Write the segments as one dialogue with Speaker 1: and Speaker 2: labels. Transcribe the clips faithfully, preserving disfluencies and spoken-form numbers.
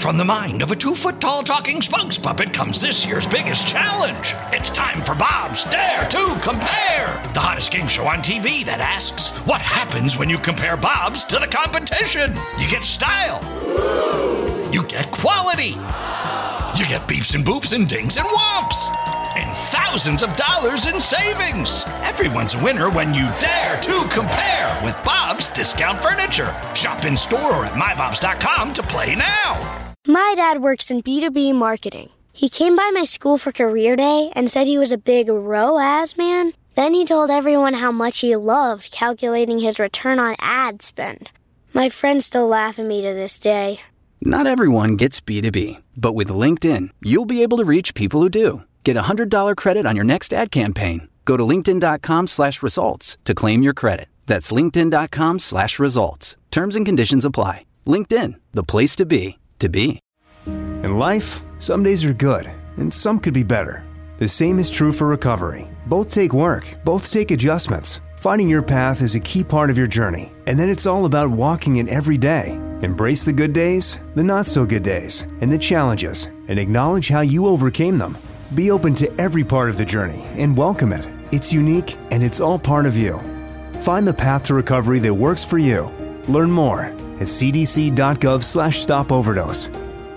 Speaker 1: From the mind of a two-foot-tall talking spokes puppet comes this year's biggest challenge. It's time for Bob's Dare to Compare, the hottest game show on T V that asks, what happens when you compare Bob's to the competition? You get style. You get quality. You get beeps and boops and dings and whomps. And thousands of dollars in savings. Everyone's a winner when you dare to compare with Bob's Discount Furniture. Shop in store or at my bobs dot com to play now.
Speaker 2: My dad works in B two B marketing. He came by my school for career day and said he was a big R O A S man. Then he told everyone how much he loved calculating his return on ad spend. My friends still laugh at me to this day.
Speaker 3: Not everyone gets B two B, but with LinkedIn, you'll be able to reach people who do. Get a one hundred dollars credit on your next ad campaign. Go to linkedin.com slash results to claim your credit. That's linkedin.com slash results. Terms and conditions apply. LinkedIn, the place to be, to be.
Speaker 4: In life, some days are good, and some could be better. The same is true for recovery. Both take work, both take adjustments. Finding your path is a key part of your journey, and then it's all about walking it every day. Embrace the good days, the not-so-good days, and the challenges, and acknowledge how you overcame them. Be open to every part of the journey and welcome it. It's unique, and it's all part of you. Find the path to recovery that works for you. Learn more at cdc.gov slash stop overdose.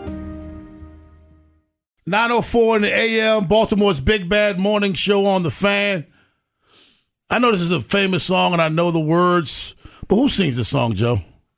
Speaker 5: nine oh four in the A M, Baltimore's Big Bad Morning Show on The Fan. I know this is a famous song, and I know the words, but who sings this song, Joe?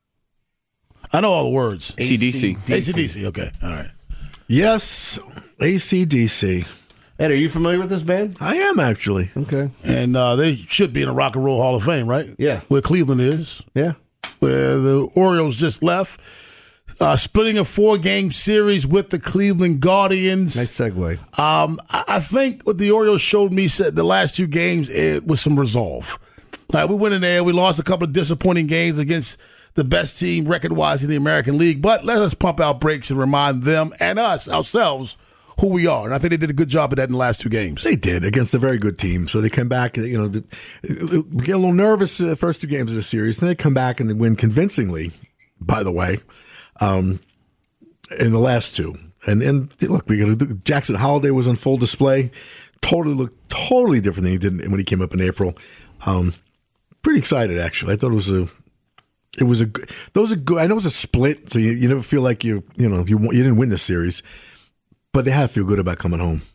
Speaker 5: I know all the words.
Speaker 6: A C D C.
Speaker 5: A C D C, okay, all right.
Speaker 6: Yes, A C D C.
Speaker 7: Ed, are you familiar with this band?
Speaker 6: I am, actually.
Speaker 7: Okay.
Speaker 5: And uh, they should be in the Rock and Roll Hall of Fame, right?
Speaker 7: Yeah.
Speaker 5: Where Cleveland is.
Speaker 7: Yeah.
Speaker 5: Where the Orioles just left. Uh, splitting a four-game series with the Cleveland Guardians.
Speaker 7: Nice segue.
Speaker 5: Um, I, I think what the Orioles showed me said the last two games, it was some resolve. Like, we went in there, we lost a couple of disappointing games against the best team record-wise in the American League, but let us pump our brakes and remind them and us, ourselves, who we are. And I think they did a good job of that in the last two games.
Speaker 6: They did against a very good team. So they come back, you know, we get a little nervous the first two games of the series. Then they come back and they win convincingly, by the way, um, in the last two. And and look, we got to do, Jackson Holiday was on full display. Totally looked totally different than he did when he came up in April. Um, pretty excited, actually. I thought it was a It was a those are good. I know it was a split, so you, you never feel like you you know you you didn't win this series, but they have to feel good about coming home.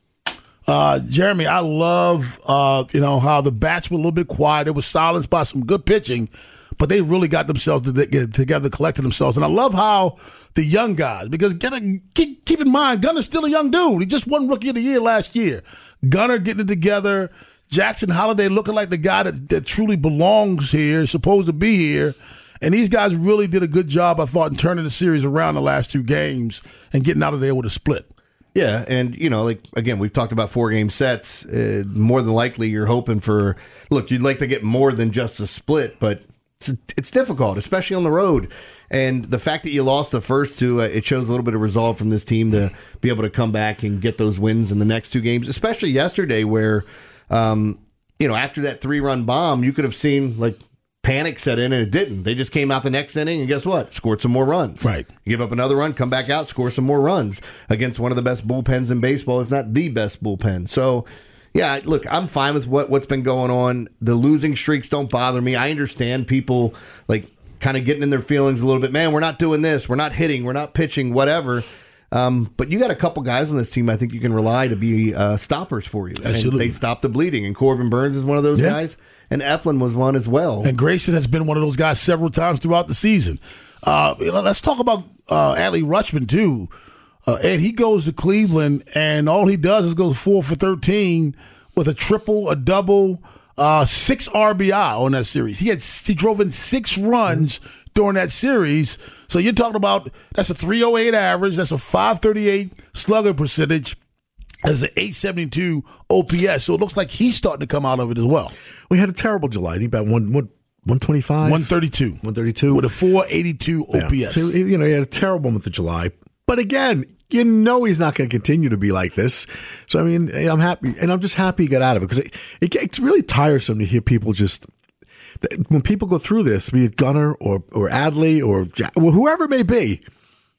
Speaker 5: Uh, Jeremy, I love uh, you know how the bats were a little bit quiet. It was silenced by some good pitching, but they really got themselves to get together, collected themselves, and I love how the young guys, because gotta keep, keep in mind, Gunner's still a young dude. He just won Rookie of the Year last year. Gunner getting it together. Jackson Holiday looking like the guy that, that truly belongs here, supposed to be here. And these guys really did a good job, I thought, in turning the series around the last two games and getting out of there with a split.
Speaker 7: Yeah, and, you know, like, again, we've talked about four-game sets. Uh, more than likely, you're hoping for, look, you'd like to get more than just a split, but it's, it's difficult, especially on the road. And the fact that you lost the first two, uh, it shows a little bit of resolve from this team to be able to come back and get those wins in the next two games, especially yesterday where – Um, you know, after that three-run bomb, you could have seen, like, panic set in, and it didn't. They just came out the next inning, and guess what? Scored some more runs.
Speaker 5: Right.
Speaker 7: You give up another run, come back out, score some more runs against one of the best bullpens in baseball, if not the best bullpen. So, yeah, look, I'm fine with what, what's been going on. The losing streaks don't bother me. I understand people, like, kind of getting in their feelings a little bit. Man, we're not doing this. We're not hitting. We're not pitching, whatever. Um, but you got a couple guys on this team I think you can rely to be uh, stoppers for you.
Speaker 5: Absolutely.
Speaker 7: And they stop the bleeding. And Corbin Burns is one of those
Speaker 5: yeah.
Speaker 7: guys. And Eflin was one as well.
Speaker 5: And Grayson has been one of those guys several times throughout the season. Uh, let's talk about uh, Adley Rutschman, too. Uh, and he goes to Cleveland, and all he does is go four for thirteen with a triple, a double, uh, six R B I on that series. He had he drove in six runs mm-hmm. during that series. So you're talking about that's a three oh eight average, that's a five thirty-eight slugger percentage, that's an eight seventy-two O P S. So it looks like he's starting to come out of it as well.
Speaker 6: We had a terrible July. I think about one one one twenty five,
Speaker 5: one thirty two,
Speaker 6: one thirty two
Speaker 5: with a four eighty two O P S.
Speaker 6: Yeah. So, you know, he had a terrible month of July. But again, you know he's not going to continue to be like this. So I mean, I'm happy, and I'm just happy he got out of it because it, it, it's really tiresome to hear people just. When people go through this, be it Gunner or or Adley or Jack, or whoever it may be,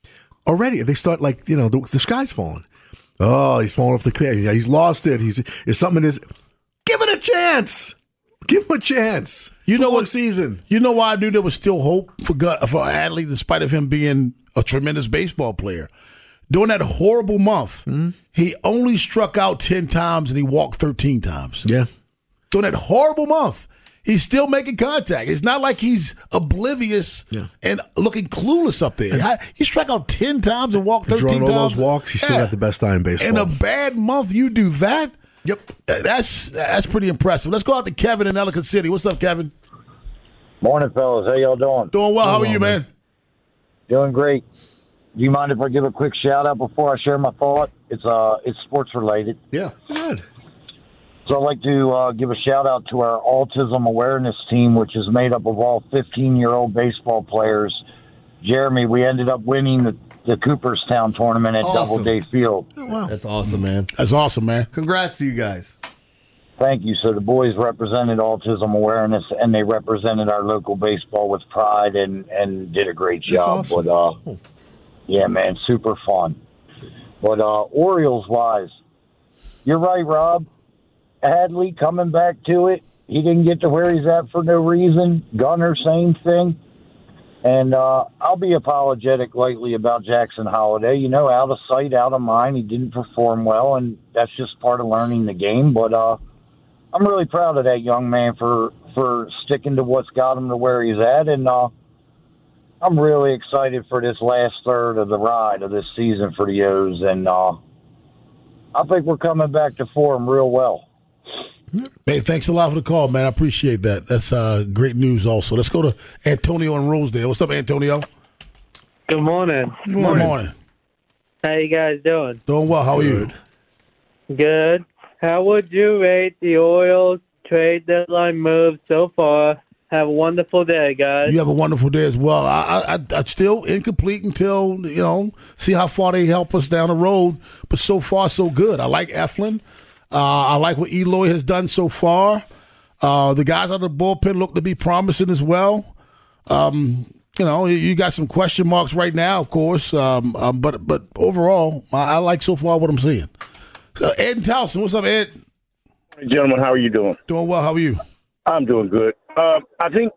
Speaker 6: already. They start like, you know, the, the sky's falling. Oh, he's falling off the cliff. Yeah, he's lost it. He's is something is. Give it a chance. Give him a chance.
Speaker 5: You know what
Speaker 6: season?
Speaker 5: You know why I knew there was still hope for God, for Adley, despite of him being a tremendous baseball player. During that horrible month, mm-hmm. he only struck out ten times and he walked thirteen times.
Speaker 6: Yeah.
Speaker 5: During that horrible month, he's still making contact. It's not like he's oblivious yeah. and looking clueless up there. And he struck out ten times and walked thirteen
Speaker 6: times.
Speaker 5: Drawing
Speaker 6: all those walks, he still yeah. got the best eye in baseball.
Speaker 5: In a bad month, you do that?
Speaker 6: Yep.
Speaker 5: That's that's pretty impressive. Let's go out to Kevin in Ellicott City. What's up, Kevin?
Speaker 8: Morning, fellas. How y'all doing?
Speaker 5: Doing well. How are you, man?
Speaker 8: Doing great. Do you mind if I give a quick shout out before I share my thought? It's uh, it's sports related.
Speaker 6: Yeah, good.
Speaker 8: So I'd like to uh, give a shout out to our autism awareness team, which is made up of all fifteen-year-old baseball players. Jeremy, we ended up winning the, the Cooperstown tournament at
Speaker 7: Awesome.
Speaker 8: Doubleday Field.
Speaker 7: Oh, wow. That's awesome, man.
Speaker 5: That's awesome, man.
Speaker 7: Congrats to you guys.
Speaker 8: Thank you. So the boys represented autism awareness, and they represented our local baseball with pride and, and did a great job.
Speaker 6: That's awesome.
Speaker 8: But, uh, yeah, man, super fun. But uh, Orioles-wise, you're right, Rob. Adley coming back to it. He didn't get to where he's at for no reason. Gunnar, same thing. And uh, I'll be apologetic lately about Jackson Holiday. You know, out of sight, out of mind. He didn't perform well, and that's just part of learning the game. But uh, I'm really proud of that young man for, for sticking to what's got him to where he's at. And uh, I'm really excited for this last third of the ride of this season for the O's. And uh, I think we're coming back to form real well.
Speaker 5: Hey, thanks a lot for the call, man. I appreciate that. That's uh, great news also. Let's go to Antonio in Rosedale. What's up, Antonio?
Speaker 9: Good morning.
Speaker 5: Good morning. Good morning.
Speaker 9: How you guys doing?
Speaker 5: Doing well. How are
Speaker 6: Good.
Speaker 5: you?
Speaker 9: Good. How would you rate the Orioles trade deadline move so far? Have a wonderful day, guys.
Speaker 5: You have a wonderful day as well. I, I, I still incomplete until, you know, see how far they help us down the road. But so far, so good. I like Eflin. Uh, I like what Eloy has done so far. Uh, the guys out of the bullpen look to be promising as well. Um, you know, you got some question marks right now, of course. Um, um, but but overall, I, I like so far what I'm seeing. Uh, Ed and Towson, what's up, Ed?
Speaker 10: Hey, gentlemen, how are you doing?
Speaker 5: Doing well. How are you?
Speaker 10: I'm doing good. Uh, I think,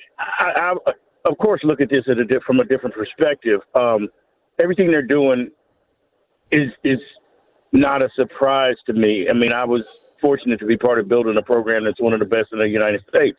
Speaker 10: I, I, of course, look at this at a, from a different perspective. Um, everything they're doing is is not a surprise to me. I mean, I was fortunate to be part of building a program that's one of the best in the United States.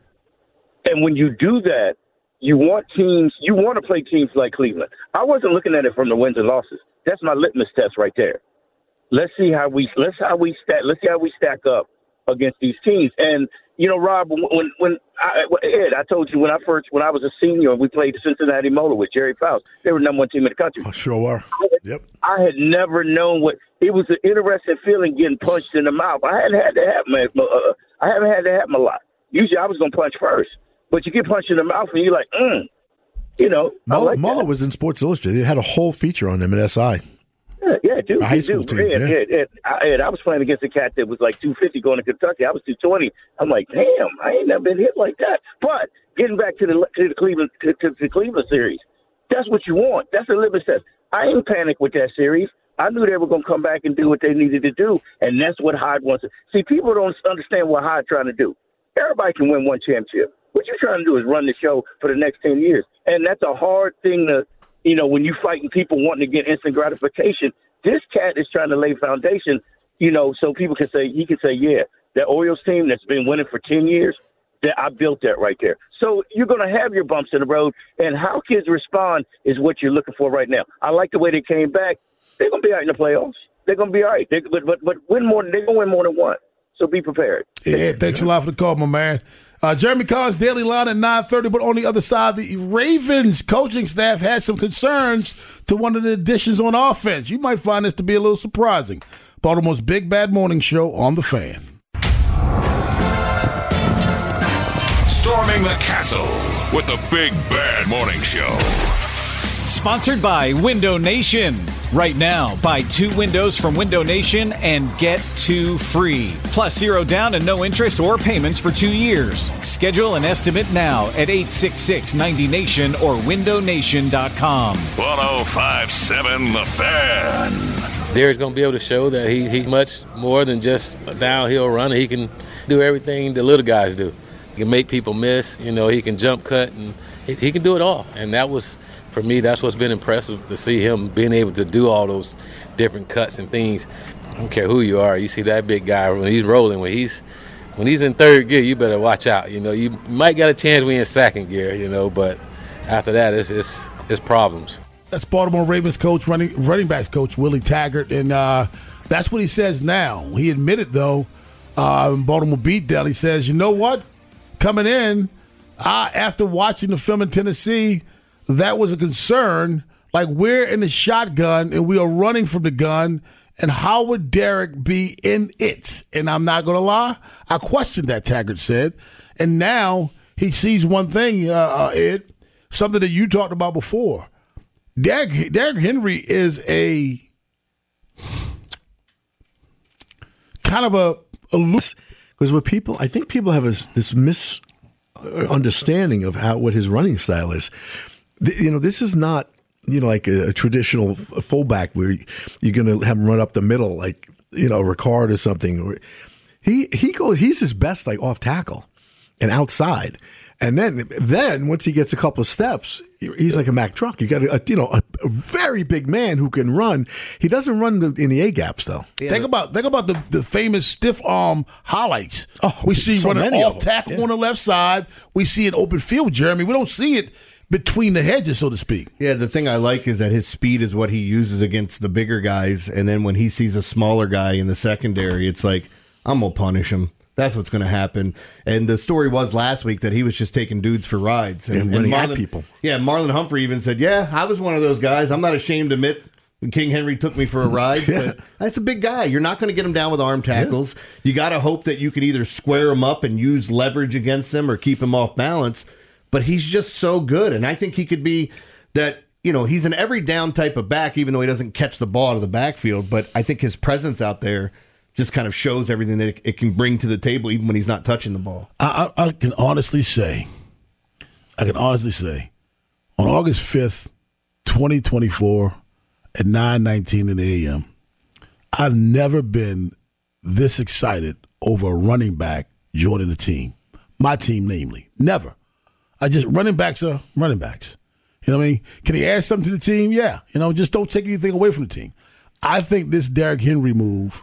Speaker 10: And when you do that, you want teams, you want to play teams like Cleveland. I wasn't looking at it from the wins and losses. That's my litmus test right there. Let's see how we let's how we stack. Let's see how we stack up against these teams. And you know, Rob, when when I, Ed, I told you when I first when I was a senior and we played Cincinnati Motor with Jerry Faust, they were the number one team in the country.
Speaker 6: Oh, sure are. Yep.
Speaker 10: I had never known what it was. An interesting feeling getting punched in the mouth. I hadn't had that happen. Uh, I haven't had that happen a lot. Usually, I was going to punch first, but you get punched in the mouth and you're like, mm. You know,
Speaker 6: Muller,
Speaker 10: like
Speaker 6: Muller was in Sports Illustrated. They had a whole feature on him at S I.
Speaker 10: Yeah, yeah, dude.
Speaker 6: A high school
Speaker 10: dude.
Speaker 6: team.
Speaker 10: Ed,
Speaker 6: yeah.
Speaker 10: Ed, Ed, I, Ed, I was playing against a cat that was like two fifty going to Kentucky. I was two twenty. I'm like, damn, I ain't never been hit like that. But getting back to the to the Cleveland to, to the Cleveland series, that's what you want. That's the litmus test. I ain't panicked with that series. I knew they were going to come back and do what they needed to do, and that's what Hyde wants to. See, people don't understand what Hyde's trying to do. Everybody can win one championship. What you're trying to do is run the show for the next ten years, and that's a hard thing to, you know, when you're fighting people wanting to get instant gratification. This cat is trying to lay foundation, you know, so people can say, he can say, yeah, that Orioles team that's been winning for ten years, that I built that right there. So you're going to have your bumps in the road, and how kids respond is what you're looking for right now. I like the way they came back. They're going to be all right in the playoffs. They're going to be all right. They, but, but, but win more, they're going to win more than one. So be prepared.
Speaker 5: Yeah, thanks a lot for the call, my man. Uh, Jeremy Collins, Daily Line at nine thirty, but on the other side, the Ravens coaching staff had some concerns to one of the additions on offense. You might find this to be a little surprising. Baltimore's Big Bad Morning Show on The Fan.
Speaker 11: Storming the castle with the Big Bad Morning Show.
Speaker 12: Sponsored by Window Nation.
Speaker 11: Right now, buy two windows from Window Nation and get two free. Plus zero down and no interest or payments for two years. Schedule an estimate now at eight six six, ninety nation or window nation dot com.
Speaker 12: one oh five point seven The Fan.
Speaker 13: Derek's going to be able to show that he, he's much more than just a downhill runner. He can do everything the little guys do. He can make people miss. You know, he can jump cut, and he, he can do it all. And that was, for me, that's what's been impressive to see him being able to do all those different cuts and things. I don't care who you are. You see that big guy when he's rolling, when he's when he's in third gear, you better watch out. You know, you might get a chance when you're in second gear, you know, but after that, it's it's, it's problems.
Speaker 5: That's Baltimore Ravens coach, running running backs coach Willie Taggart, and uh, that's what he says now. He admitted, though, uh, in Baltimore Beatdown, he says, you know what? Coming in, uh, after watching the film in Tennessee, that was a concern. Like, we're in the shotgun and we are running from the gun, and how would Derek be in it? And I'm not going to lie, I questioned that, Taggart said. And now he sees one thing, uh, uh, Ed, something that you talked about before. Derek, Derek Henry is a kind of a, a loose.
Speaker 6: Because what people, I think people have a, this misunderstanding of how what his running style is. You know, this is not, you know, like a, a traditional fullback where you're going to have him run up the middle like, you know, Ricard or something. He he goes, he's his best like off tackle and outside. And then then once he gets a couple of steps, he's like a Mack truck. You got a, you know, a, a very big man who can run. He doesn't run in the A gaps though.
Speaker 5: Yeah. Think about think about the, the famous stiff arm highlights.
Speaker 6: Oh,
Speaker 5: we see
Speaker 6: so
Speaker 5: running
Speaker 6: many
Speaker 5: off
Speaker 6: of them.
Speaker 5: tackle
Speaker 6: Yeah.
Speaker 5: on the left side. We see it open field, Jeremy. We don't see it between the hedges, so to speak.
Speaker 7: Yeah, the thing I like is that his speed is what he uses against the bigger guys, and then when he sees a smaller guy in the secondary, it's like, I'm going to punish him. That's what's going to happen. And the story was last week that he was just taking dudes for rides. And,
Speaker 6: And running at
Speaker 7: Marlon,
Speaker 6: people.
Speaker 7: Yeah, Marlon Humphrey even said, yeah, I was one of those guys. I'm not ashamed to admit King Henry took me for a ride.
Speaker 6: Yeah.
Speaker 7: But that's a big guy. You're not going to get him down with arm tackles. Yeah. You got to hope that you can either square him up and use leverage against him or keep him off balance. But he's just so good. And I think he could be that, you know, he's an every down type of back, even though he doesn't catch the ball out of the backfield. But I think his presence out there just kind of shows everything that it, it can bring to the table, even when he's not touching the ball.
Speaker 5: I, I, I can honestly say, I can honestly say, on August fifth, twenty twenty-four, at nine nineteen in the a m, I've never been this excited over a running back joining the team. My team, namely. Never. I just, running backs are running backs. You know what I mean? Can he add something to the team? Yeah. You know, just don't take anything away from the team. I think this Derrick Henry move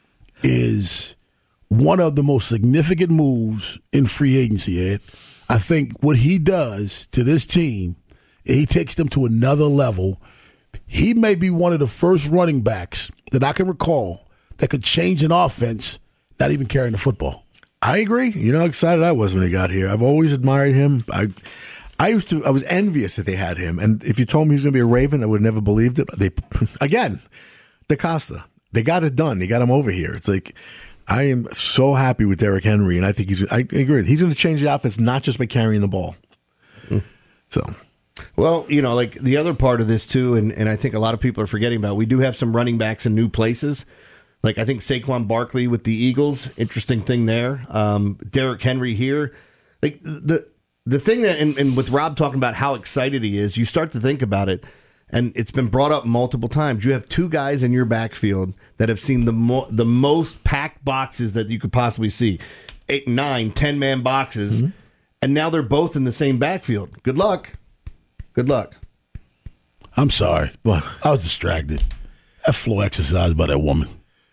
Speaker 5: is one of the most significant moves in free agency, Ed. I think what he does to this team, he takes them to another level. He may be one of the first running backs that I can recall that could change an offense, not even carrying the football.
Speaker 6: I agree. You know how excited I was when he got here. I've always admired him. I I used to I was envious that they had him. And if you told me he was going to be a Raven, I would have never believed it. They again, DeCosta. They got it done. They got him over here. It's like, I am so happy with Derrick Henry, and I think he's, I agree. He's going to change the offense not just by carrying the ball. Mm. So,
Speaker 7: well, you know, like the other part of this too, and, and I think a lot of people are forgetting about, we do have some running backs in new places. Like I think Saquon Barkley with the Eagles, interesting thing there. Um, Derrick Henry here. Like the the thing that, and, and with Rob talking about how excited he is, you start to think about it. And it's been brought up multiple times. You have two guys in your backfield that have seen the mo- the most packed boxes that you could possibly see. Eight, nine, ten-man boxes. Mm-hmm. And now they're both in the same backfield. Good luck. Good luck.
Speaker 5: I'm sorry. What? I was distracted. That floor exercise by that woman.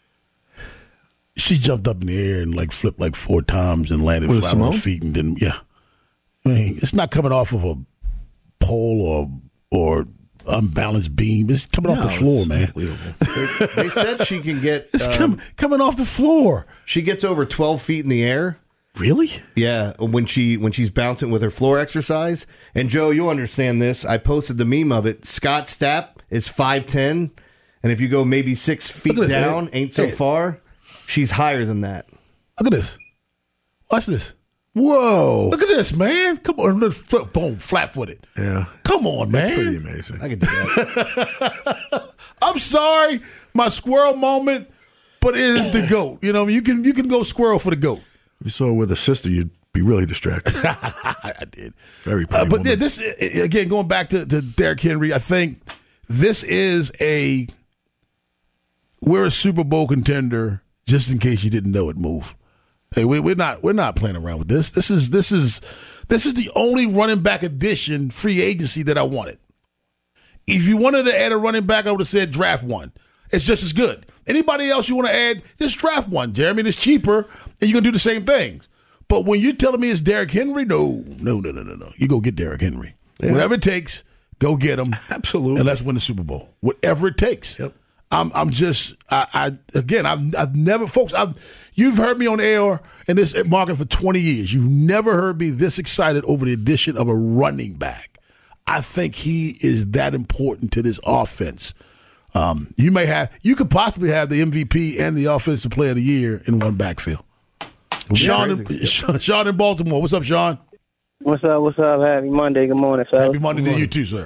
Speaker 5: She jumped up in the air and like flipped like four times and landed
Speaker 6: With
Speaker 5: flat on her feet and didn't, yeah. I mean, it's not coming off of a pole or or unbalanced beam. It's coming no, off the floor, man.
Speaker 7: they, they said she can get...
Speaker 5: It's
Speaker 7: um,
Speaker 5: com- coming off the floor.
Speaker 7: She gets over twelve feet in the air.
Speaker 6: Really?
Speaker 7: Yeah, when she when she's bouncing with her floor exercise. And Joe, you'll understand this. I posted the meme of it. Scott Stapp is five ten, and if you go maybe six feet
Speaker 5: this,
Speaker 7: down,
Speaker 5: hey.
Speaker 7: ain't so
Speaker 5: hey.
Speaker 7: far, she's higher than that.
Speaker 5: Look at this. Watch this.
Speaker 6: Whoa.
Speaker 5: Look at this, man. Come on. Boom, flat-footed.
Speaker 6: Yeah.
Speaker 5: Come on, man.
Speaker 6: That's pretty amazing.
Speaker 7: I can do that.
Speaker 5: I'm sorry, my squirrel moment, but it is the GOAT. You know, you can you can go squirrel for the GOAT.
Speaker 6: If you saw it with a sister, you'd be really distracted.
Speaker 5: I did.
Speaker 6: Very pretty
Speaker 5: uh, But
Speaker 6: woman.
Speaker 5: yeah, this, again, going back to, to Derrick Henry, I think this is a, we're a Super Bowl contender, just in case you didn't know it, move. Hey, we, we're not we're not playing around with this. This is this is this is the only running back addition free agency that I wanted. If you wanted to add a running back, I would have said draft one. It's just as good. Anybody else you want to add, just draft one, Jeremy. It's cheaper, and you're gonna do the same things. But when you're telling me it's Derrick Henry, no, no, no, no, no, no. You go get Derrick Henry. Yeah. Whatever it takes, go get him.
Speaker 6: Absolutely.
Speaker 5: And let's win the Super Bowl. Whatever it takes.
Speaker 6: Yep.
Speaker 5: I'm I'm just I, I again I've I've never folks I've you've heard me on air in this market for twenty years. You've never heard me this excited over the addition of a running back. I think he is that important to this offense. Um, you may have you could possibly have the M V P and the Offensive Player of the Year in one backfield. Sean in, Sean in Baltimore. What's up, Sean?
Speaker 14: What's up? What's up? Happy Monday. Good morning, fellas.
Speaker 5: Happy Monday to you too, sir.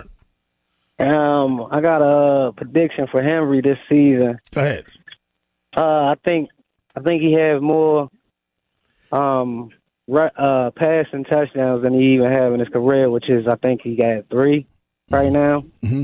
Speaker 14: Um, I got a prediction for Henry this season.
Speaker 5: Go ahead.
Speaker 14: Uh, I think I think he has more um right, uh passing touchdowns than he even have in his career, which is I think he got three right now.
Speaker 5: Mm-hmm.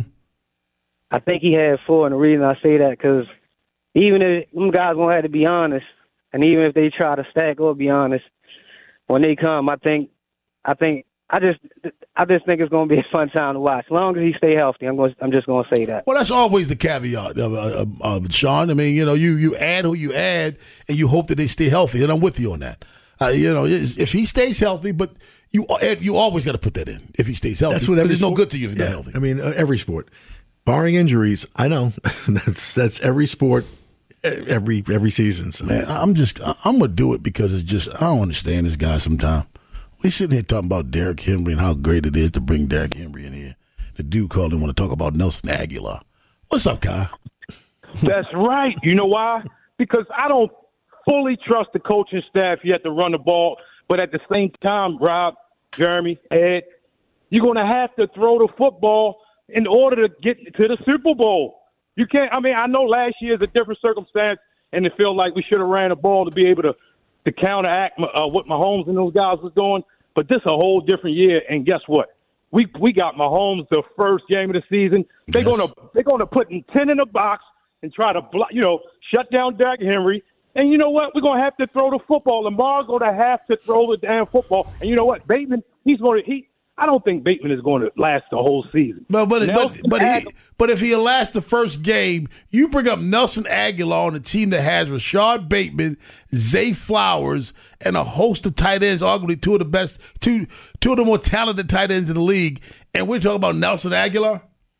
Speaker 14: I think he had four, and the reason I say that because even if them guys won't have to be honest, and even if they try to stack or be honest, when they come, I think I think. I just, I just think it's going to be a fun time to watch. As long as he stay healthy, I'm going. I'm just going to say that.
Speaker 5: Well, that's always the caveat, uh, uh, uh, Sean. I mean, you know, you you add who you add, and you hope that they stay healthy. And I'm with you on that. Uh, you know, if he stays healthy, but you you always got to put that in. If he stays healthy,
Speaker 6: That's what every
Speaker 5: it's no
Speaker 6: sport,
Speaker 5: good to you if he's
Speaker 6: yeah,
Speaker 5: not healthy.
Speaker 6: I mean, uh, every sport, barring injuries. I know that's that's every sport, every every season. So.
Speaker 5: Man, I'm just, I'm gonna do it because it's just I don't understand this guy sometimes. We sitting here talking about Derrick Henry and how great it is to bring Derrick Henry in here. The dude called and want to talk about Nelson Aguilar. What's up, Kai?
Speaker 15: That's right. You know why? Because I don't fully trust the coaching staff yet to run the ball. But at the same time, Rob, Jeremy, Ed, you're going to have to throw the football in order to get to the Super Bowl. You can't. I mean, I know last year is a different circumstance, and it felt like we should have ran the ball to be able to to counteract uh, what Mahomes and those guys was doing. But this is a whole different year, and guess what? We we got Mahomes the first game of the season. They're
Speaker 5: Yes.
Speaker 15: gonna they're gonna put ten in the box and try to block, you know, shut down Derrick Henry. And you know what? We're gonna have to throw the football. Lamar's gonna have to throw the damn football. And you know what? Bateman, he's gonna he. I don't think Bateman is going to last the whole season.
Speaker 5: But but
Speaker 15: Nelson
Speaker 5: but but,
Speaker 15: Ag-
Speaker 5: he, but if he'll last the first game, you bring up Nelson Aguilar on a team that has Rashad Bateman, Zay Flowers, and a host of tight ends, arguably two of the best, two two of the more talented tight ends in the league, and we're talking about Nelson Aguilar.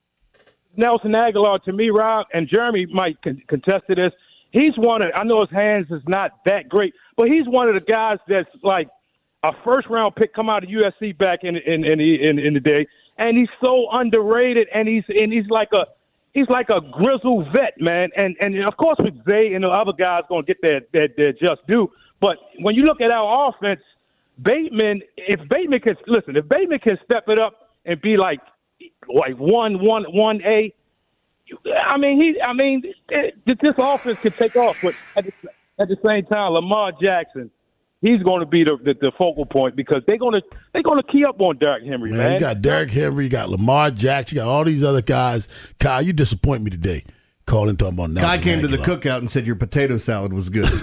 Speaker 15: Nelson Aguilar, to me, Rob, and Jeremy might con- contest to this. He's one of, I know his hands is not that great, but he's one of the guys that's like a first round pick come out of U S C back in in in the, in, in the day, and he's so underrated, and he's and he's like a he's like a grizzled vet, man. And and of course with Zay and the other guys going to get their, their their just due. But when you look at our offense, Bateman, if Bateman can listen, if Bateman can step it up and be like like one one one A, I mean he, I mean it, this offense could take off. But at the, at the same time, Lamar Jackson, he's going to be the, the, the focal point because they're going to they're going to key up on Derrick Henry, man.
Speaker 5: Man, you got Derrick Henry, you got Lamar Jackson, you got all these other guys. Kyle, you disappoint me today. Calling talking about Nelson
Speaker 7: Guy came to the
Speaker 5: Aguilar.
Speaker 7: cookout and said your potato salad was good.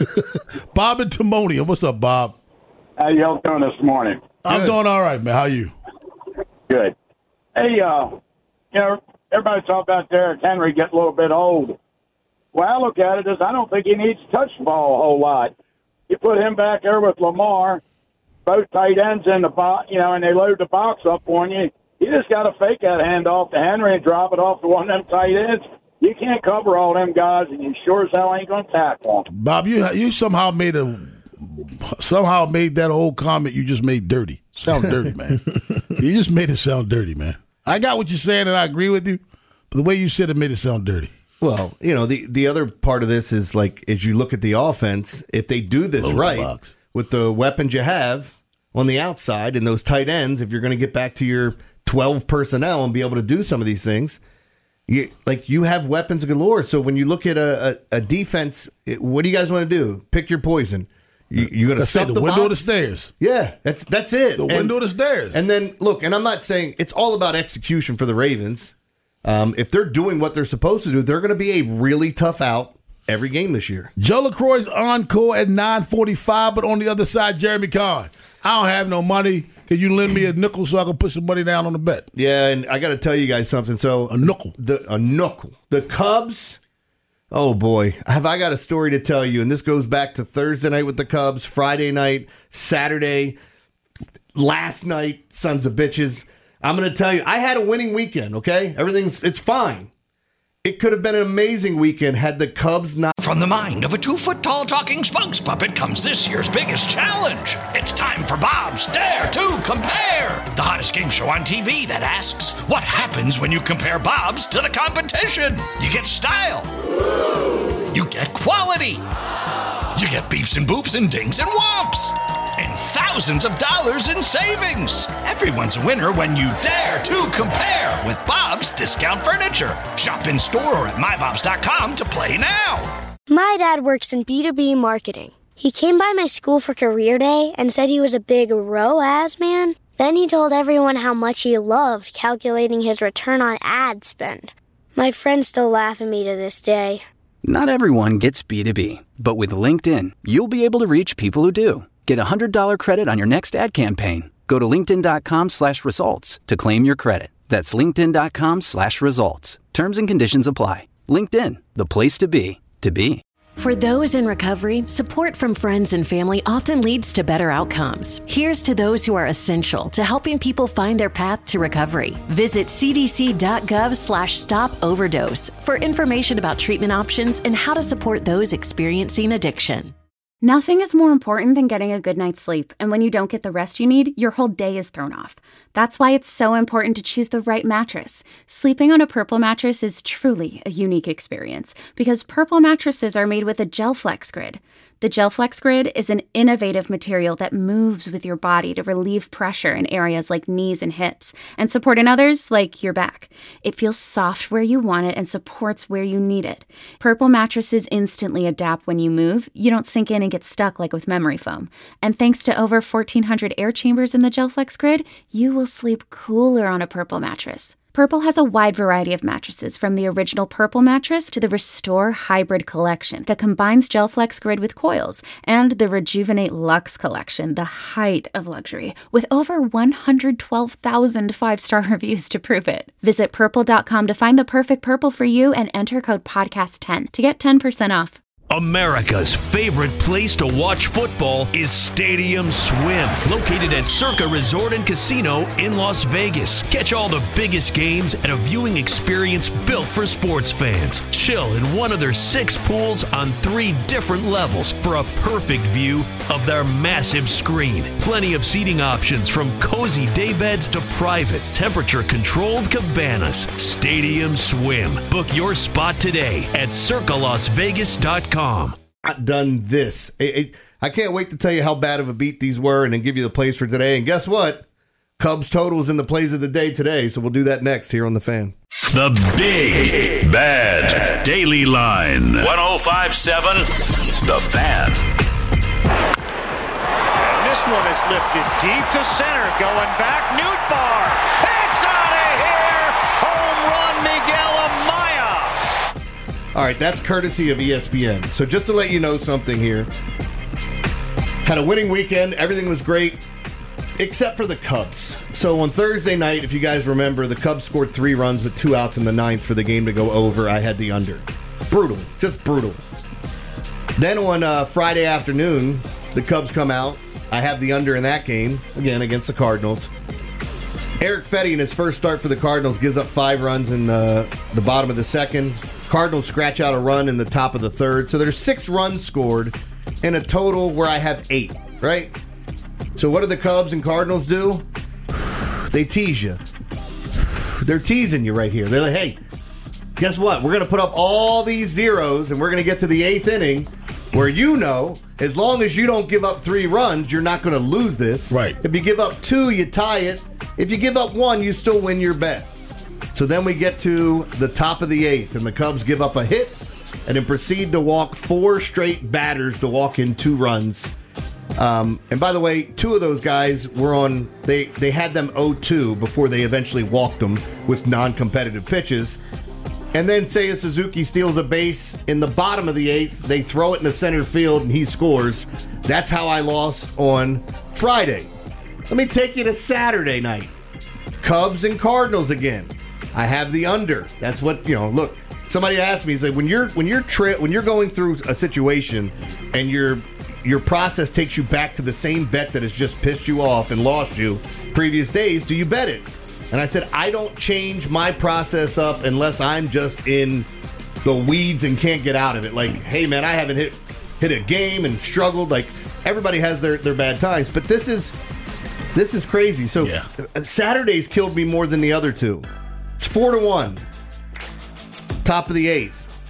Speaker 5: Bob and Timonium. What's up, Bob?
Speaker 16: How y'all doing this morning?
Speaker 5: I'm doing all right, man. How are you?
Speaker 16: Good. Hey, uh, you know, everybody talk about Derrick Henry getting a little bit old. Well, I look at it as I don't think he needs to touch the ball a whole lot. You put him back there with Lamar, both tight ends in the box, you know, and they load the box up on you. You just got to fake that handoff to Henry and drop it off to one of them tight ends. You can't cover all them guys, and you sure as hell ain't going to tackle them.
Speaker 5: Bob, you you somehow made a somehow made that old comment you just made dirty. Sound dirty, man. You just made it sound dirty, man. I got what you're saying, and I agree with you, but the way you said it made it sound dirty.
Speaker 7: Well, you know, the, the other part of this is, like, as you look at the offense, if they do this
Speaker 5: Load the
Speaker 7: right,
Speaker 5: box.
Speaker 7: with the weapons you have on the outside and those tight ends, if you're going to get back to your twelve personnel and be able to do some of these things, You, like you have weapons galore. So when you look at a, a, a defense, it, what do you guys want to do? Pick your poison. You, you're going to
Speaker 5: Let's say
Speaker 7: stuff
Speaker 5: the,
Speaker 7: the
Speaker 5: window of the
Speaker 7: box?
Speaker 5: stairs.
Speaker 7: Yeah, that's that's it.
Speaker 5: The
Speaker 7: and,
Speaker 5: window of the stairs.
Speaker 7: And then look, and I'm not saying it's all about execution for the Ravens. Um, if they're doing what they're supposed to do, they're going to be a really tough out every game this year.
Speaker 5: Joe LaCroix's encore at nine forty-five, but on the other side, Jeremy Kahn. I don't have no money. Can you lend me a nickel so I can put some money down on the bet?
Speaker 7: Yeah, and I got to tell you guys something. So
Speaker 5: a nickel,
Speaker 7: the a nickel. The Cubs. Oh boy, have I got a story to tell you? And this goes back to Thursday night with the Cubs, Friday night, Saturday, last night. Sons of bitches. I'm going to tell you, I had a winning weekend. Okay, everything's it's fine. It could have been an amazing weekend had the Cubs not.
Speaker 1: From the mind of a two-foot-tall talking spokes puppet comes this year's biggest challenge. It's time for Bob's Dare to Compare, the hottest game show on T V that asks, what happens when you compare Bob's to the competition? You get style. You get quality. You get beeps and boops and dings and whomps. And thousands of dollars in savings. Everyone's a winner when you dare to compare with Bob's Discount Furniture. Shop in store or at my bobs dot com to play now.
Speaker 2: My dad works in B two B marketing. He came by my school for career day and said he was a big R O A S man. Then he told everyone how much he loved calculating his return on ad spend. My friends still laugh at me to this day.
Speaker 3: Not everyone gets B two B, but with LinkedIn, you'll be able to reach people who do. Get a one hundred dollars credit on your next ad campaign. Go to linkedin.com slash results to claim your credit. That's linkedin.com slash results. Terms and conditions apply. LinkedIn, the place to be, to be.
Speaker 17: For those in recovery, support from friends and family often leads to better outcomes. Here's to those who are essential to helping people find their path to recovery. Visit cdc.gov slash stop overdose for information about treatment options and how to support those experiencing addiction.
Speaker 18: Nothing is more important than getting a good night's sleep, and when you don't get the rest you need, your whole day is thrown off. That's why it's so important to choose the right mattress. Sleeping on a Purple mattress is truly a unique experience because Purple mattresses are made with a GelFlex Grid. The GelFlex Grid is an innovative material that moves with your body to relieve pressure in areas like knees and hips and support in others like your back. It feels soft where you want it and supports where you need it. Purple mattresses instantly adapt when you move. You don't sink in and get stuck like with memory foam. And thanks to over fourteen hundred air chambers in the GelFlex Grid, you will sleep cooler on a Purple mattress. Purple has a wide variety of mattresses, from the original Purple mattress to the Restore Hybrid collection that combines GelFlex Grid with coils, and the Rejuvenate Luxe collection, the height of luxury, with over one hundred twelve thousand five-star reviews to prove it. Visit purple dot com to find the perfect Purple for you and enter code podcast ten to get ten percent off.
Speaker 19: America's favorite place to watch football is Stadium Swim, located at Circa Resort and Casino in Las Vegas. Catch all the biggest games at a viewing experience built for sports fans. Chill in one of their six pools on three different levels for a perfect view of their massive screen. Plenty of seating options, from cozy daybeds to private, temperature-controlled cabanas. Stadium Swim. Book your spot today at circa las vegas dot com.
Speaker 7: Not done this. It, it, I can't wait to tell you how bad of a beat these were and then give you the plays for today. And guess what? Cubs totals in the plays of the day today. So we'll do that next here on The Fan.
Speaker 12: The Big Bad Daily Line. one oh five point seven The Fan.
Speaker 20: And this one is lifted deep to center. Going back. Nootbaar. It's out of here. Home run, Miguel Amaya.
Speaker 7: All right, that's courtesy of E S P N. So just to let you know something here. Had a winning weekend. Everything was great, except for the Cubs. So on Thursday night, if you guys remember, the Cubs scored three runs with two outs in the ninth for the game to go over. I had the under. Brutal. Just brutal. Then on uh, Friday afternoon, the Cubs come out. I have the under in that game, again, against the Cardinals. Eric Fetty, in his first start for the Cardinals, gives up five runs in the, the bottom of the second. Cardinals scratch out a run in the top of the third. So there's six runs scored in a total where I have eight, right? So what do the Cubs and Cardinals do? They tease you. They're teasing you right here. They're like, hey, guess what? We're going to put up all these zeros, and we're going to get to the eighth inning where, you know, as long as you don't give up three runs, you're not going to lose this.
Speaker 5: Right.
Speaker 7: If you give up two, you tie it. If you give up one, you still win your bet. So then we get to the top of the eighth, and the Cubs give up a hit and then proceed to walk four straight batters to walk in two runs. Um, and by the way, two of those guys were on, they, they had them oh two before they eventually walked them with non-competitive pitches. And then Seiya Suzuki steals a base in the bottom of the eighth. They throw it in the center field, and he scores. That's how I lost on Friday. Let me take you to Saturday night. Cubs and Cardinals again. I have the under. That's what, you know, look, somebody asked me, he's like, when you're when you're tri- when you're going through a situation and your your process takes you back to the same bet that has just pissed you off and lost you previous days, do you bet it? And I said, I don't change my process up unless I'm just in the weeds and can't get out of it. Like, hey, man, I haven't hit hit a game and struggled. Like, everybody has their, their bad times. But this is this is crazy. So yeah. Saturday's killed me more than the other two. It's four to one. Top of the eighth.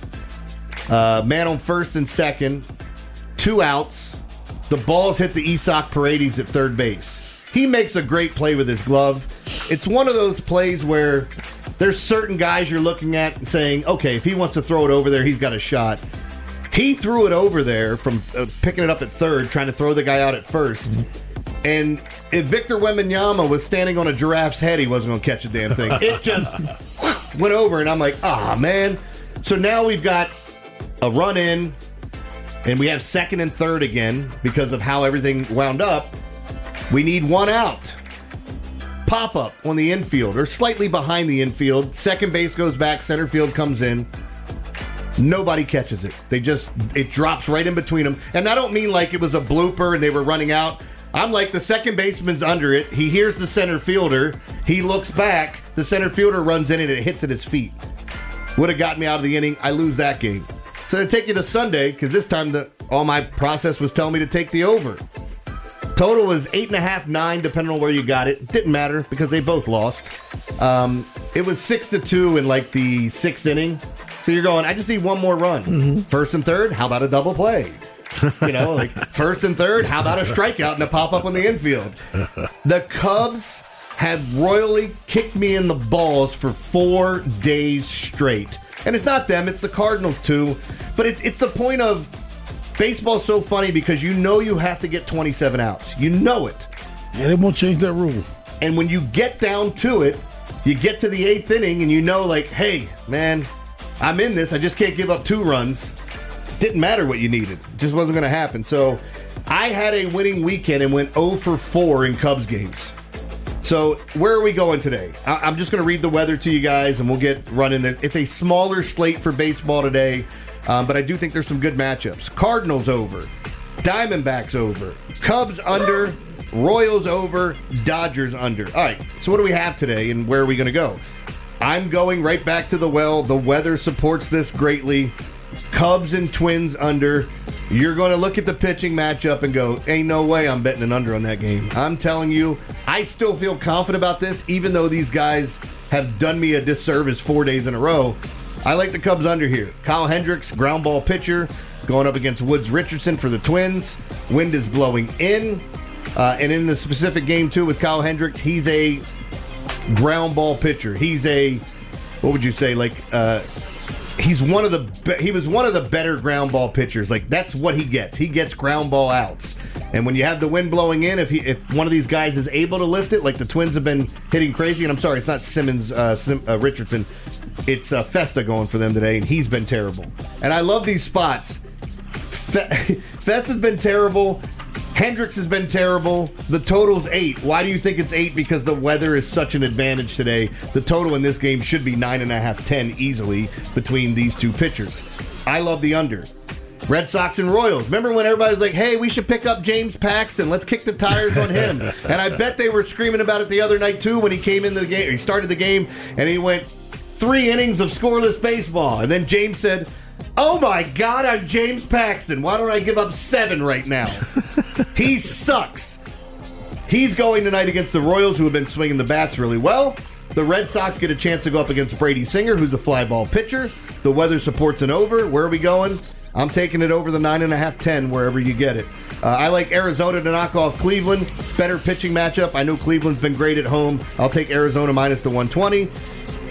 Speaker 7: Uh, man on first and second. Two outs. The balls hit the Isaac Paredes at third base. He makes a great play with his glove. It's one of those plays where there's certain guys you're looking at and saying, okay, if he wants to throw it over there, he's got a shot. He threw it over there from uh, picking it up at third, trying to throw the guy out at first. And if Victor Wembanyama was standing on a giraffe's head, he wasn't going to catch a damn thing. It just went over, and I'm like, ah, oh, man. So now we've got a run in, and we have second and third again because of how everything wound up. We need one out. Pop up on the infield or slightly behind the infield. Second base goes back. Center field comes in. Nobody catches it. They just, it drops right in between them. And I don't mean like it was a blooper and they were running out. I'm like, the second baseman's under it. He hears the center fielder. He looks back. The center fielder runs in and it hits at his feet. Would have gotten me out of the inning. I lose that game. So to take you to Sunday, because this time the all my process was telling me to take the over. Total was eight and a half, nine, depending on where you got it. Didn't matter because they both lost. Um, it was six to two in like the sixth inning. So you're going, I just need one more run. Mm-hmm. First and third, how about a double play? You know, like first and third, how about a strikeout and a pop up on the infield? The Cubs have royally kicked me in the balls for four days straight. And it's not them, it's the Cardinals too. But it's it's the point of baseball's so funny because you know you have to get twenty-seven outs. You know it.
Speaker 5: Yeah, they won't change that rule.
Speaker 7: And when you get down to it, you get to the eighth inning and you know, like, hey, man, I'm in this. I just can't give up two runs. Didn't matter what you needed. It just wasn't going to happen. So I had a winning weekend and went oh for four in Cubs games. So where are we going today? I- I'm just going to read the weather to you guys and we'll get running there. It's a smaller slate for baseball today. Um, but I do think there's some good matchups. Cardinals over. Diamondbacks over. Cubs under. Royals over. Dodgers under. All right, so what do we have today and where are we going to go? I'm going right back to the well. The weather supports this greatly. Cubs and Twins under. You're going to look at the pitching matchup and go, ain't no way I'm betting an under on that game. I'm telling you, I still feel confident about this, even though these guys have done me a disservice four days in a row. I like the Cubs under here. Kyle Hendricks, ground ball pitcher, going up against Woods Richardson for the Twins. Wind is blowing in. Uh, and in the specific game, too, with Kyle Hendricks, he's a ground ball pitcher. He's a, what would you say, like, uh, he's one of the, be- he was one of the better ground ball pitchers. Like, that's what he gets. He gets ground ball outs. And when you have the wind blowing in, if he, if one of these guys is able to lift it, like the Twins have been hitting crazy, and I'm sorry, it's not Simmons, uh, Sim, uh, Richardson, it's uh, Festa going for them today, and he's been terrible. And I love these spots. Fe- Festa's been terrible. Hendricks has been terrible. The total's eight. Why do you think it's eight? Because the weather is such an advantage today. The total in this game should be nine and a half, ten easily between these two pitchers. I love the under. Red Sox and Royals. Remember when everybody was like, hey, we should pick up James Paxton. Let's kick the tires on him. And I bet they were screaming about it the other night, too, when he came into the game. Or he started the game, and he went three innings of scoreless baseball. And then James said, oh, my God, I'm James Paxton. Why don't I give up seven right now? He sucks. He's going tonight against the Royals, who have been swinging the bats really well. The Red Sox get a chance to go up against Brady Singer, who's a fly ball pitcher. The weather supports an over. Where are we going? I'm taking it over the nine and a half, ten, wherever you get it. Uh, I like Arizona to knock off Cleveland. Better pitching matchup. I know Cleveland's been great at home. I'll take Arizona minus the one twenty.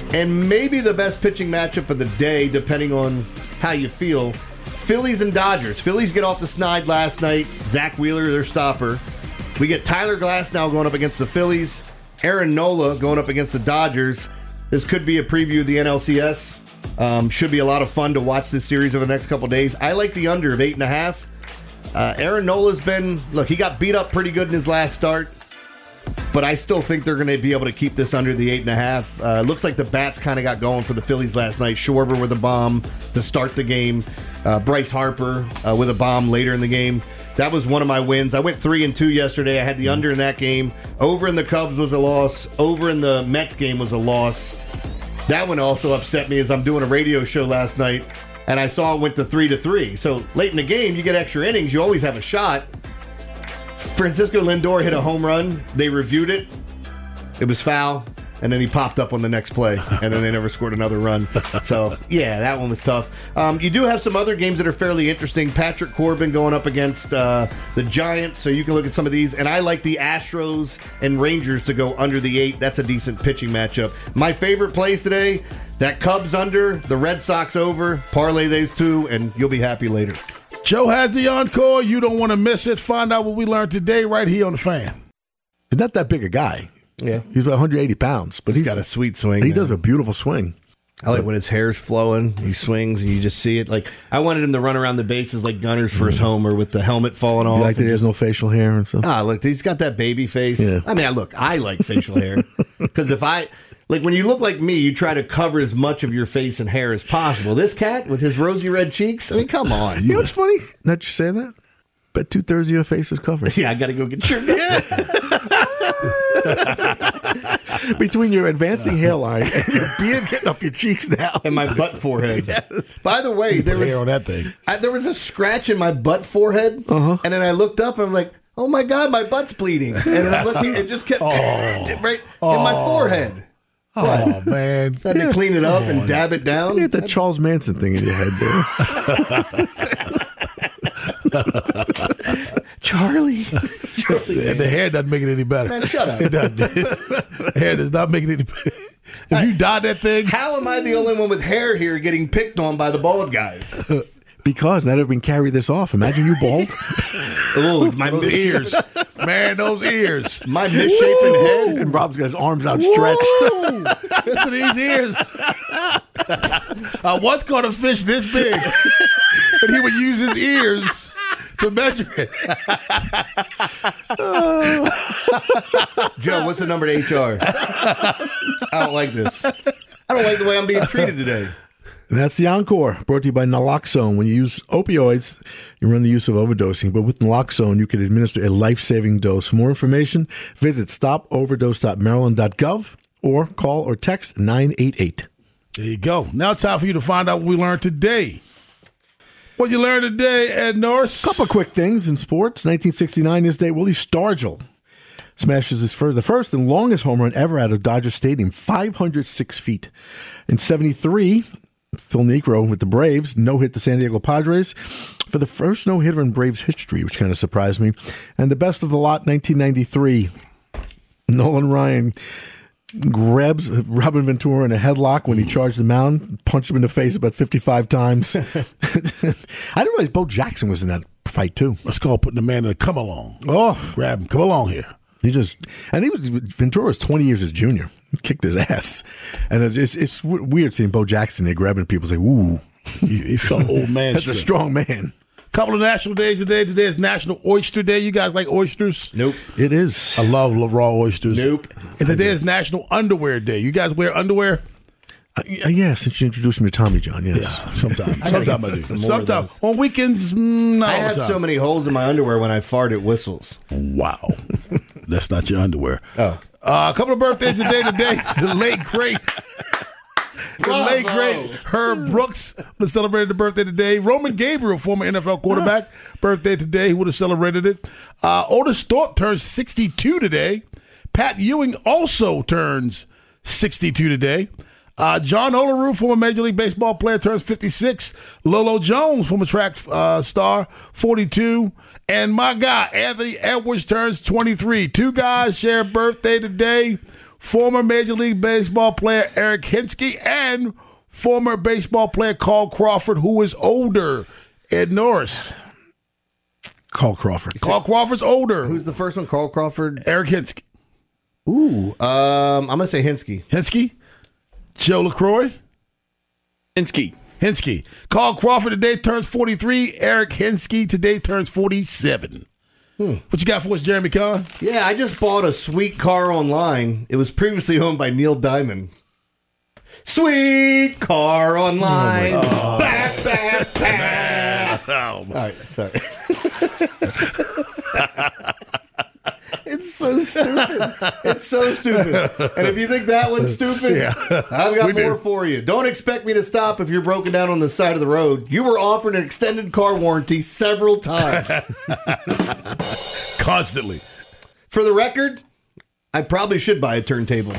Speaker 7: and maybe the best pitching matchup of the day, depending on how you feel. Phillies and Dodgers. Phillies get off the snide last night. Zach Wheeler, their stopper. We get Tyler Glasnow going up against the Phillies. Aaron Nola going up against the Dodgers. This could be a preview of the N L C S. Um, should be a lot of fun to watch this series over the next couple days. I like the under of eight and a half. Uh, Aaron Nola's been, look, he got beat up pretty good in his last start, but I still think they're going to be able to keep this under the eight and a half. Uh, looks like the bats kind of got going for the Phillies last night. Schwarber with a bomb to start the game. Uh, Bryce Harper uh, with a bomb later in the game. That was one of my wins. I went three and two yesterday. I had the under in that game. Over in the Cubs was a loss. Over in the Mets game was a loss. That one also upset me as I'm doing a radio show last night, and I saw it went to three to three. So late in the game, you get extra innings. You always have a shot. Francisco Lindor hit a home run. They reviewed it. It was foul. And then he popped up on the next play, and then they never scored another run. So, yeah, that one was tough. Um, you do have some other games that are fairly interesting. Patrick Corbin going up against uh, the Giants, so you can look at some of these. And I like the Astros and Rangers to go under the eight. That's a decent pitching matchup. My favorite plays today, that Cubs under, the Red Sox over. Parlay those two, and you'll be happy later.
Speaker 5: Joe has the encore. You don't want to miss it. Find out what we learned today right here on The Fan.
Speaker 6: He's not that big a guy.
Speaker 7: Yeah,
Speaker 6: he's about one hundred eighty pounds, but
Speaker 7: he's,
Speaker 6: he's
Speaker 7: got a sweet swing.
Speaker 6: He does a beautiful swing.
Speaker 7: I like when his hair's flowing. He swings, and you just see it. Like I wanted him to run around the bases like Gunner's first homer with the helmet falling off.
Speaker 6: You like that he has
Speaker 7: just,
Speaker 6: no facial hair and stuff.
Speaker 7: Ah, look, he's got that baby face.
Speaker 6: Yeah.
Speaker 7: I mean, look, I like facial hair because if I like when you look like me, you try to cover as much of your face and hair as possible. This cat with his rosy red cheeks. I mean, come on.
Speaker 6: You know what's funny? That you say that, but two thirds of your face is covered.
Speaker 7: Yeah, I got to go get your.
Speaker 6: Between your advancing hairline and your beard getting up your cheeks now,
Speaker 7: and my butt forehead.
Speaker 6: Yes.
Speaker 7: By the way, there was
Speaker 5: hair on that thing.
Speaker 7: I, there was a scratch in my butt forehead, uh-huh. and then I looked up and I'm like, "Oh my god, my butt's bleeding!" And then I'm looking, it just kept
Speaker 5: oh.
Speaker 7: right
Speaker 5: oh.
Speaker 7: in my forehead.
Speaker 5: Oh
Speaker 7: what?
Speaker 5: man!
Speaker 7: So I had to clean it up and dab it down.
Speaker 6: You had that Charles Manson thing in your head
Speaker 7: there. Charlie. Charlie
Speaker 5: and the hair doesn't make it any better.
Speaker 7: Man, shut up.
Speaker 5: It doesn't. The hair does not make it any better. If you dye that thing.
Speaker 7: How am I the only one with hair here getting picked on by the bald guys?
Speaker 6: Because now that we can carry this off. Imagine you bald.
Speaker 7: Oh, my
Speaker 5: those ears. Man, those ears.
Speaker 7: My misshapen head.
Speaker 6: And Rob's got his arms outstretched.
Speaker 5: Listen to these ears. I once caught a fish this big, and he would use his ears to measure it.
Speaker 7: Joe, what's the number to H R? I don't like this. I don't like the way I'm being treated today.
Speaker 6: And that's the Encore, brought to you by Naloxone. When you use opioids, you run the use of overdosing. But with Naloxone, you can administer a life-saving dose. For more information, visit stop overdose dot maryland dot gov or call or text nine eight eight.
Speaker 5: There you go. Now it's time for you to find out what we learned today. What you learned today, Ed Norris?
Speaker 6: Couple of quick things in sports. nineteen sixty-nine, this day, Willie Stargell smashes his first, the first and longest home run ever out of Dodger Stadium, five hundred six feet. In seventy-three, Phil Niekro with the Braves no-hit the San Diego Padres for the first no-hitter in Braves history, which kind of surprised me. And the best of the lot, nineteen ninety-three, Nolan Ryan grabs Robin Ventura in a headlock when he charged the mound, punched him in the face about fifty-five times. I didn't realize Bo Jackson was in that fight, too.
Speaker 5: Let's call putting the man in a come along.
Speaker 6: Oh.
Speaker 5: Grab him. Come along here.
Speaker 6: He just, and he was, Ventura was twenty years his junior. He kicked his ass. And it's, it's weird seeing Bo Jackson there grabbing people, say, ooh.
Speaker 5: He, he felt old man.
Speaker 6: That's strength. A strong man.
Speaker 5: Couple of national days today. Today is National Oyster Day. You guys like oysters?
Speaker 7: Nope.
Speaker 6: It is.
Speaker 5: I love raw oysters.
Speaker 7: Nope.
Speaker 5: And today is National Underwear Day. You guys wear underwear?
Speaker 6: Uh, yeah, since you introduced me to Tommy John, yes.
Speaker 5: Yeah, sometimes.
Speaker 7: I
Speaker 5: sometimes I do. Sometimes. On weekends, mm, not
Speaker 7: I
Speaker 5: all
Speaker 7: have
Speaker 5: the time.
Speaker 7: so many holes in my underwear when I fart, it whistles.
Speaker 5: Wow. That's not your underwear.
Speaker 7: Oh.
Speaker 5: Uh, a couple of birthdays today. Today, the late, great. The late, great Herb Brooks would have celebrated the birthday today. Roman Gabriel, former N F L quarterback, birthday today. He would have celebrated it. Uh, Otis Thorpe turns sixty-two today. Pat Ewing also turns sixty-two today. Uh, John Olerud, former Major League Baseball player, turns fifty-six. Lolo Jones, former track uh, star, forty-two. And my guy, Anthony Edwards, turns twenty-three. Two guys share a birthday today. former Major League Baseball player Eric Hinske and former baseball player Carl Crawford, who is older. Ed Norris.
Speaker 6: Carl Crawford.
Speaker 5: Carl Crawford's older.
Speaker 7: Who's the first one? Carl Crawford?
Speaker 5: Eric Hinske.
Speaker 7: Ooh. Um, I'm going to say Hinske.
Speaker 5: Hinske? Joe LaCroix?
Speaker 2: Hinske.
Speaker 5: Hinske. Carl Crawford today turns forty-three. Eric Hinske today turns forty-seven. Hmm. What you got for us, Jeremy Kahn?
Speaker 7: Yeah, I just bought a sweet car online. It was previously owned by Neil Diamond. Sweet car online.
Speaker 5: Oh my-
Speaker 7: back, back, back.
Speaker 5: Oh, my.
Speaker 7: All right, sorry. It's so stupid. It's so stupid. And if you think that one's stupid,
Speaker 5: Yeah.
Speaker 7: I've got
Speaker 5: We
Speaker 7: more
Speaker 5: do.
Speaker 7: for you. Don't expect me to stop if you're broken down on the side of the road. You were offered an extended car warranty several times.
Speaker 5: Constantly.
Speaker 7: For the record, I probably should buy a turntable.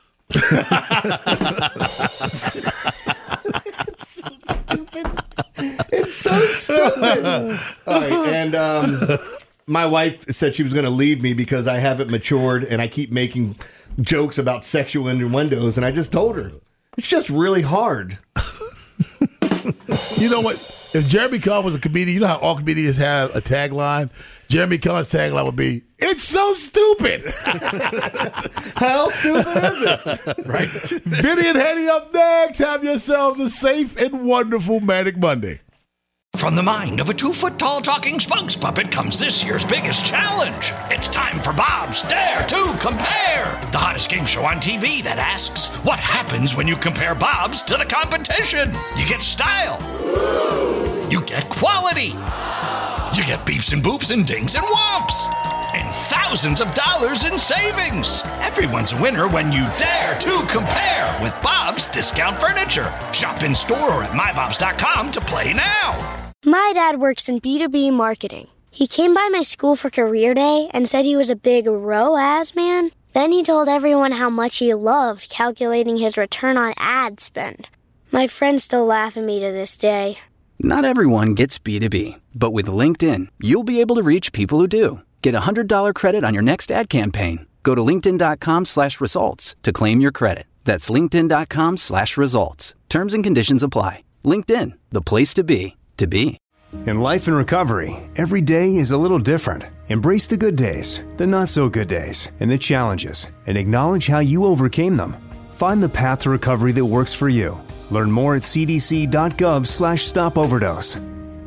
Speaker 7: It's so stupid. All right, and um, my wife said she was going to leave me because I haven't matured and I keep making jokes about sexual innuendos, and I just told her it's just really hard.
Speaker 5: You know what? If Jeremy Kahn was a comedian, you know how all comedians have a tagline? Jeremy Kahn's tagline would be, "It's so stupid."
Speaker 7: How stupid is it?
Speaker 5: Right. Vinny and Henny up next. Have yourselves a safe and wonderful Manic Monday.
Speaker 1: From the mind of a two-foot-tall talking spokes puppet comes this year's biggest challenge. It's time for Bob's Dare to Compare, the hottest game show on T V that asks, what happens when you compare Bob's to the competition? You get style. You get quality. You get beeps and boops and dings and whomps. And thousands of dollars in savings. Everyone's a winner when you dare to compare with Bob's Discount Furniture. Shop in store or at my bobs dot com to play now.
Speaker 2: My dad works in B two B marketing. He came by my school for career day and said he was a big R O A S man. Then he told everyone how much he loved calculating his return on ad spend. My friends still laugh at me to this day.
Speaker 3: Not everyone gets B two B, but with LinkedIn, you'll be able to reach people who do. Get a one hundred dollars credit on your next ad campaign. Go to linkedin.com slash results to claim your credit. That's linkedin.com slash results. Terms and conditions apply. LinkedIn, the place to be, to be.
Speaker 4: In life and recovery, every day is a little different. Embrace the good days, the not so good days, and the challenges, and acknowledge how you overcame them. Find the path to recovery that works for you. Learn more at cdc.gov slash stop overdose.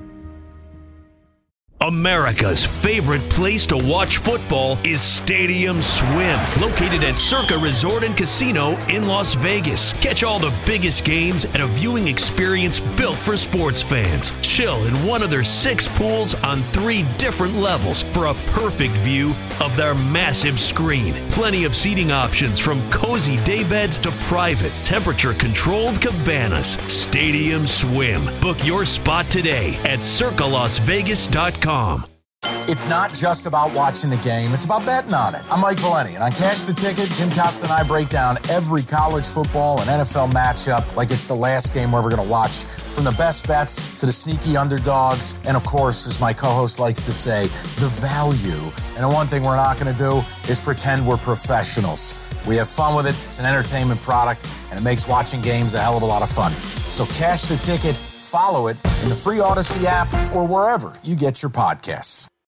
Speaker 19: America's favorite place to watch football is Stadium Swim, located at Circa Resort and Casino in Las Vegas. Catch all the biggest games at a viewing experience built for sports fans. Chill in one of their six pools on three different levels for a perfect view of their massive screen. Plenty of seating options from cozy daybeds to private, temperature-controlled cabanas. Stadium Swim. Book your spot today at circa las vegas dot com.
Speaker 21: It's not just about watching the game, it's about betting on it. I'm Mike Valeni, and on Cash the Ticket, Jim Costa and I break down every college football and N F L matchup like it's the last game we're ever going to watch. From the best bets to the sneaky underdogs, and of course, as my co-host likes to say, the value. And the one thing we're not going to do is pretend we're professionals. We have fun with it, it's an entertainment product, and it makes watching games a hell of a lot of fun. So Cash the Ticket, follow it in the free Odyssey app or wherever you get your podcasts.